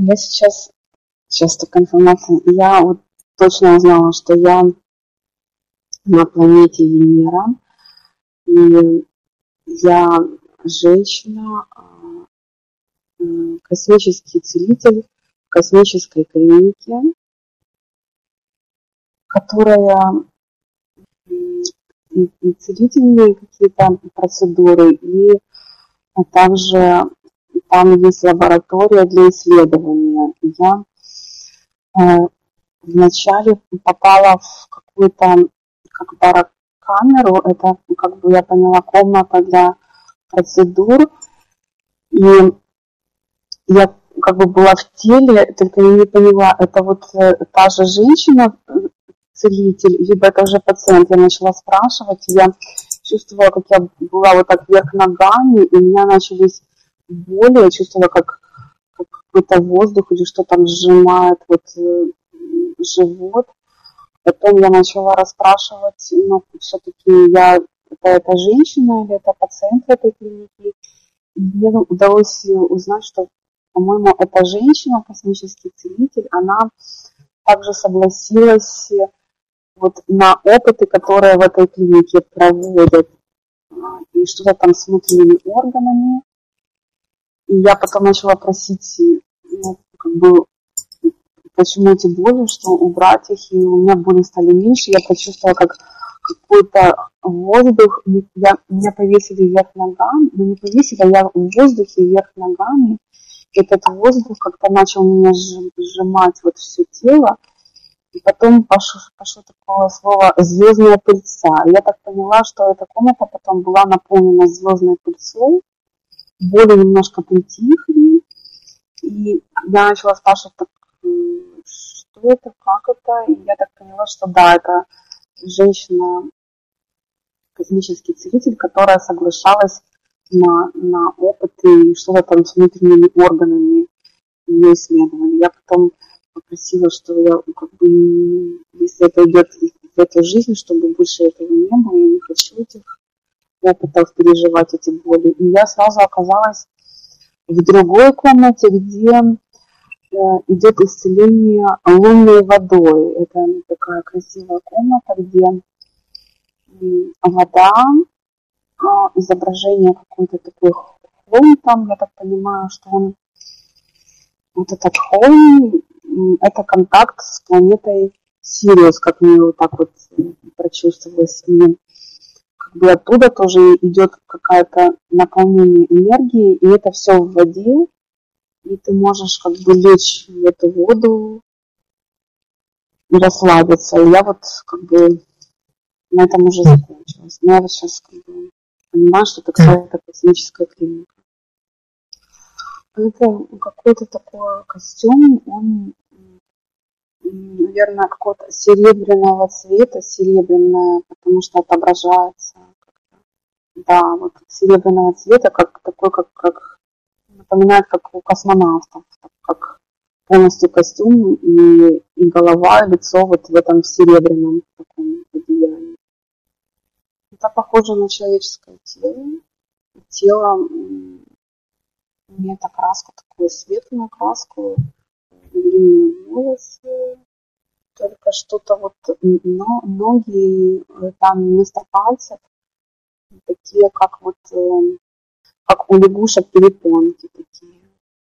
Я сейчас такая информация, я вот точно узнала, что я на планете Венера, и я женщина, космический целитель в космической клинике, которая и целительные какие-то процедуры, и также там есть лаборатория для исследования. Я вначале попала в какую-то как барокамеру, это, как бы я поняла, комната для процедур, и я как бы была в теле, только я не поняла, это вот та же женщина, целитель, либо это уже пациент. Я начала спрашивать, я чувствовала, как я была вот так вверх ногами, и у меня начались боли, я чувствовала, как какой-то воздух или что там сжимает вот живот. Потом я начала расспрашивать, но все-таки это женщина или это пациент в этой клинике. И мне удалось узнать, что, по-моему, эта женщина, космический целитель, она также согласилась вот на опыты, которые в этой клинике проводят, и что-то там с внутренними органами. И я потом начала просить, как бы, почему эти боли, что убрать их, и у меня боли стали меньше. Я почувствовала, как какой-то воздух, меня повесили вверх ногами, но не повесили, а я в воздухе вверх ногами. Этот воздух как-то начал меня сжимать вот все тело. И потом пошло такое слово «звездная пыльца». Я так поняла, что эта комната потом была наполнена звездной пыльцой, боли немножко притихли, и я начала спрашивать, так, что это, как это, и я так поняла, что да, это женщина, космический целитель, которая соглашалась на опыты и что-то там с внутренними органами ее исследовали. Я потом попросила, что я как бы, если это идет в эту жизнь, чтобы больше этого не было, я не хочу этих опытов переживать, эти боли. И я сразу оказалась в другой комнате, где идет исцеление лунной водой. Это такая красивая комната, где вода, изображение какой-то такой холм там, я так понимаю, что он вот этот холм, это контакт с планетой Сириус, как мне вот так вот прочувствовалось. И как бы оттуда тоже идет какое-то наполнение энергии, и это все в воде, и ты можешь как бы лечь в эту воду и расслабиться. И я вот как бы на этом уже закончилась. Но я вот сейчас как бы понимаю, что это какая-то космическая клиника. Это какой-то такой костюм, он, наверное, какого-то серебряного цвета, серебряное, потому что отображается. Да, вот серебряного цвета, как такой, как напоминает, как у космонавтов, как полностью костюм и голова, и лицо вот в этом серебряном таком одеянии. Это похоже на человеческое тело. Тело имеет окраску, такую светлую окраску, длинные волосы, только что-то вот, но ноги, там вместо пальцев такие, как вот, как у лягушек перепонки такие.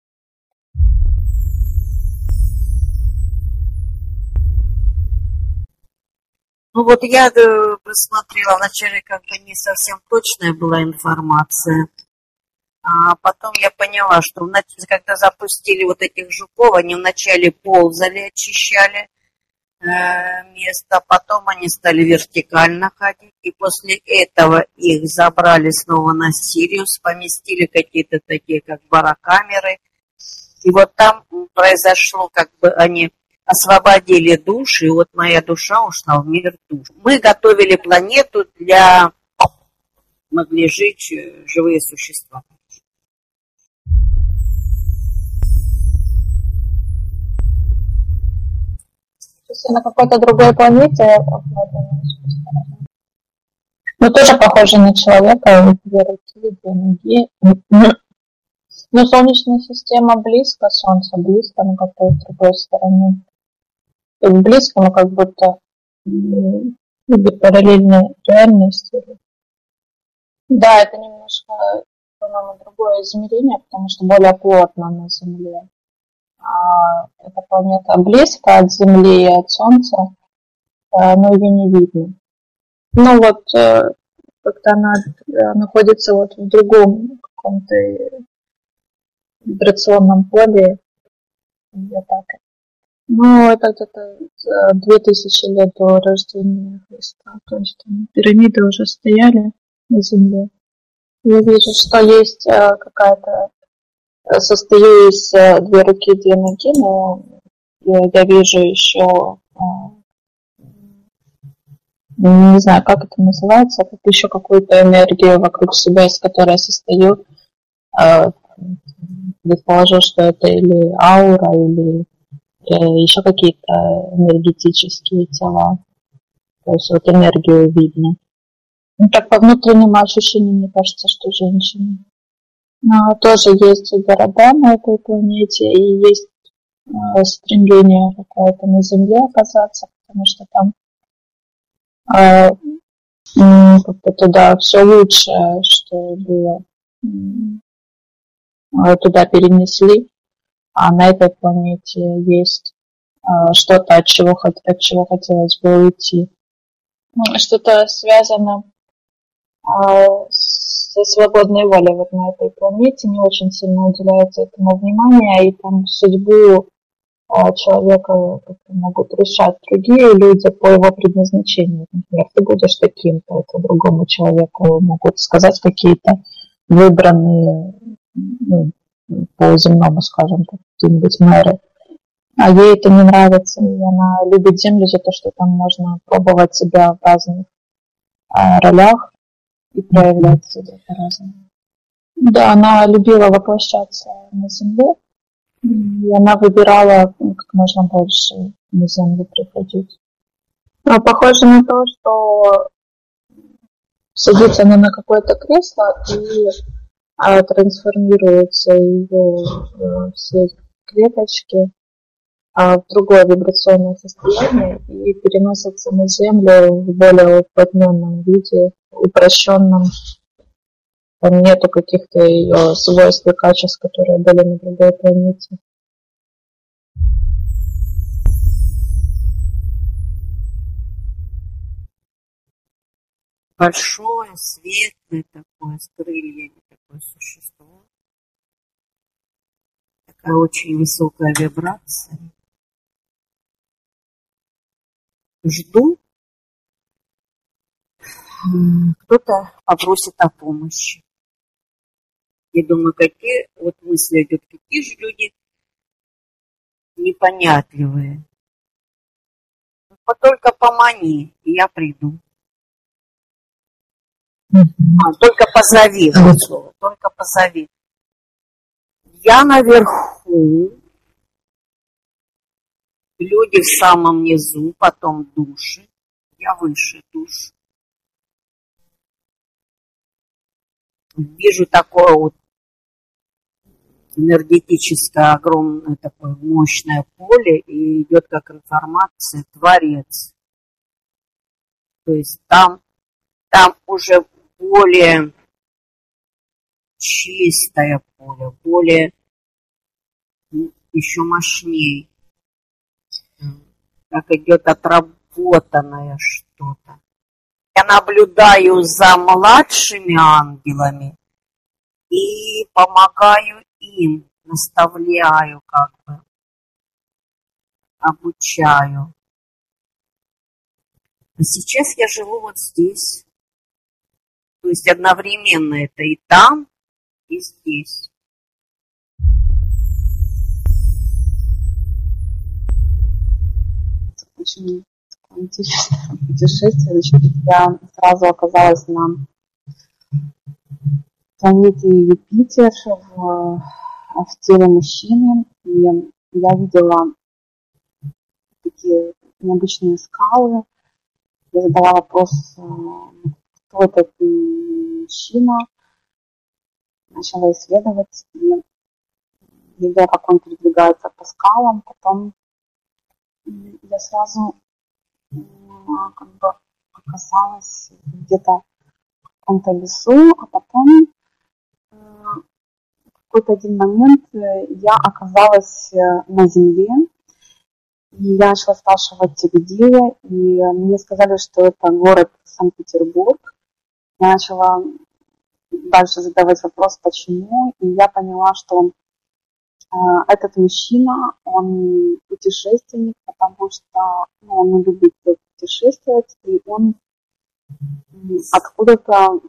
Ну вот я посмотрела, вначале как бы не совсем точная была информация, а потом я поняла, что когда запустили вот этих жуков, они вначале ползали, очищали место, потом они стали вертикально ходить, и после этого их забрали снова на Сириус, поместили какие-то такие, как барокамеры, и вот там произошло, как бы они освободили души, и вот моя душа ушла в мир душ. Мы готовили планету для могли жить живые существа. То есть на какой-то другой планете, но тоже похоже на человека, две руки, две ноги. Но Солнечная система близко, Солнце близко, но как-то с другой стороны. То есть близко, но как будто или параллельной реальности. Да, это немножко, по-моему, другое измерение, потому что более плотно на Земле. А эта планета близко от Земли и от Солнца, но ее не видно. Ну вот, как-то она находится вот в другом каком-то вибрационном поле. Вот так. Ну, это где-то 2000 лет до рождения Христа. То есть там пирамиды уже стояли на Земле. Я вижу, что есть какая-то... Состою из две руки, две ноги, но я вижу еще... не знаю, как это называется, как еще какую-то энергию вокруг себя, из которой я состою. Предположу, что это или аура, или еще какие-то энергетические тела. То есть вот энергию видно. Ну, так по внутренним ощущениям, мне кажется, что женщины. Но тоже есть и города на этой планете, и есть стремление какое-то на Земле оказаться, потому что там как-то туда все лучшее, что было, туда перенесли, а на этой планете есть что-то, от чего хотелось бы уйти. Что-то связано со свободной волей вот на этой планете, не очень сильно уделяется этому внимания, и там судьбу человека как-то могут решать другие люди по его предназначению. Например, ты будешь таким-то, это другому человеку могут сказать какие-то выбранные, ну, по земному, скажем так, какие-нибудь мэры. А ей это не нравится, и она любит Землю за то, что там можно пробовать себя в разных ролях и проявлять себя по-разному. Да, она любила воплощаться на Земле, и она выбирала как можно больше на Землю приходить. Похоже на то, что садится она на какое-то кресло и трансформируются ее все клеточки в другое вибрационное состояние и переносятся на Землю в более уплотненном виде, упрощенном. Там нету каких-то ее свойств и качеств, которые были на другой планете. Большое, светлое такое, с крыльями такое существо. Такая очень высокая вибрация. Жду. Кто-то попросит о помощи. Я думаю, какие вот мысли идут, какие же люди непонятливые. Только помани, и я приду. Только позови, вот слово, только позови. Я наверху, люди в самом низу, потом души, я выше душ. Вижу такое вот энергетическое, огромное такое мощное поле, и идет как информация Творец. То есть там уже более чистое поле, более еще мощнее. Как идет отработанное что-то. Я наблюдаю за младшими ангелами и помогаю им, наставляю как бы, обучаю. А сейчас я живу вот здесь. То есть одновременно это и там, и здесь. Очень интересное путешествие. Значит, я сразу оказалась на планете Юпитер в теле мужчины. И я видела такие необычные скалы. Я задала вопрос, кто этот мужчина. Начала исследовать. И видела, как он передвигается по скалам, потом я сразу как бы оказалась где-то в каком-то лесу, а потом в какой-то один момент я оказалась на земле, и я начала спрашивать, где я, и мне сказали, что это город Санкт-Петербург. Я начала дальше задавать вопрос, почему, и я поняла, что этот мужчина, он путешественник, потому что он любит путешествовать, и он откуда-то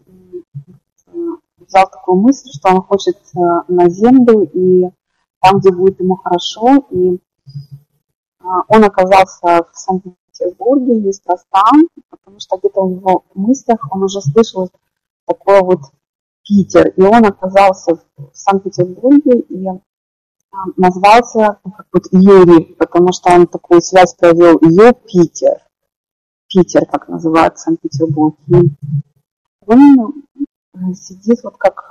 взял такую мысль, что он хочет на землю, и там, где будет ему хорошо, и он оказался в Санкт-Петербурге неспроста, потому что где-то в его мыслях он уже слышал такой вот Питер, и он оказался в Санкт-Петербурге и назвался как вот Юрий, потому что он такую связь провел Ю-Питер. Питер, как называют Санкт-Петербург. И он сидит вот как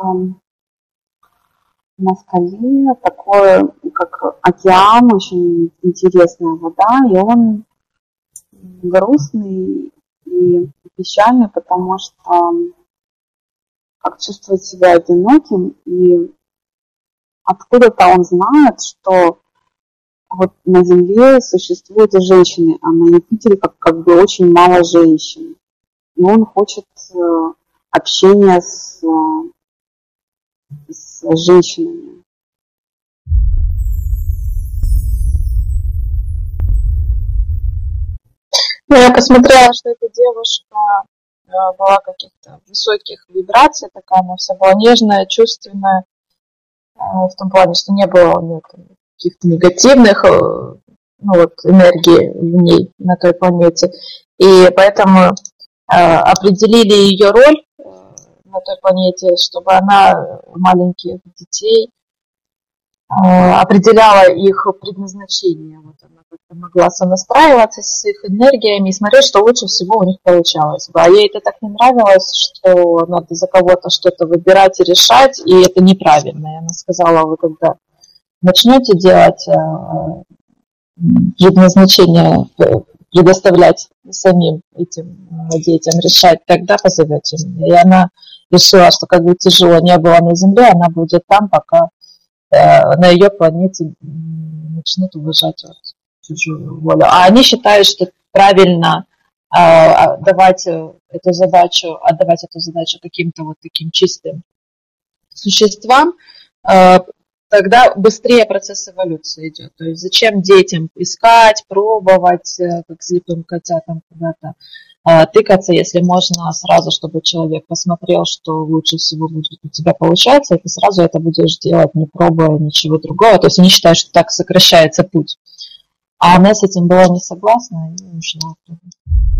на скале, такой как океан, очень интересная вода, и он грустный и печальный, потому что как чувствует себя одиноким, и откуда-то он знает, что вот на Земле существуют женщины, а на Юпитере как бы очень мало женщин. И он хочет общения с женщинами. Я посмотрела, что эта девушка была каких-то высоких вибраций, такая она вся была нежная, чувственная, в том плане, что не было у нее каких-то негативных энергий в ней, на той планете. И поэтому определили ее роль на той планете, чтобы она маленьких детей определяла их предназначение. Вот она как-то могла сонастраиваться с их энергиями и смотреть, что лучше всего у них получалось. А ей это так не нравилось, что надо за кого-то что-то выбирать и решать, и это неправильно. И она сказала, вы когда начнете делать предназначение, предоставлять самим этим детям решать, тогда позовете меня. И она решила, что как бы тяжело не было на Земле, она будет там, пока на ее планете начнут уважать чужую волю. А они считают, что правильно отдавать эту задачу каким-то вот таким чистым существам, тогда быстрее процесс эволюции идет. То есть зачем детям искать, пробовать, как слепым котятам куда-то тыкаться, если можно сразу, чтобы человек посмотрел, что лучше всего будет у тебя получаться, и ты сразу это будешь делать, не пробуя ничего другого. То есть они считают, что так сокращается путь. А она с этим была не согласна и ушла.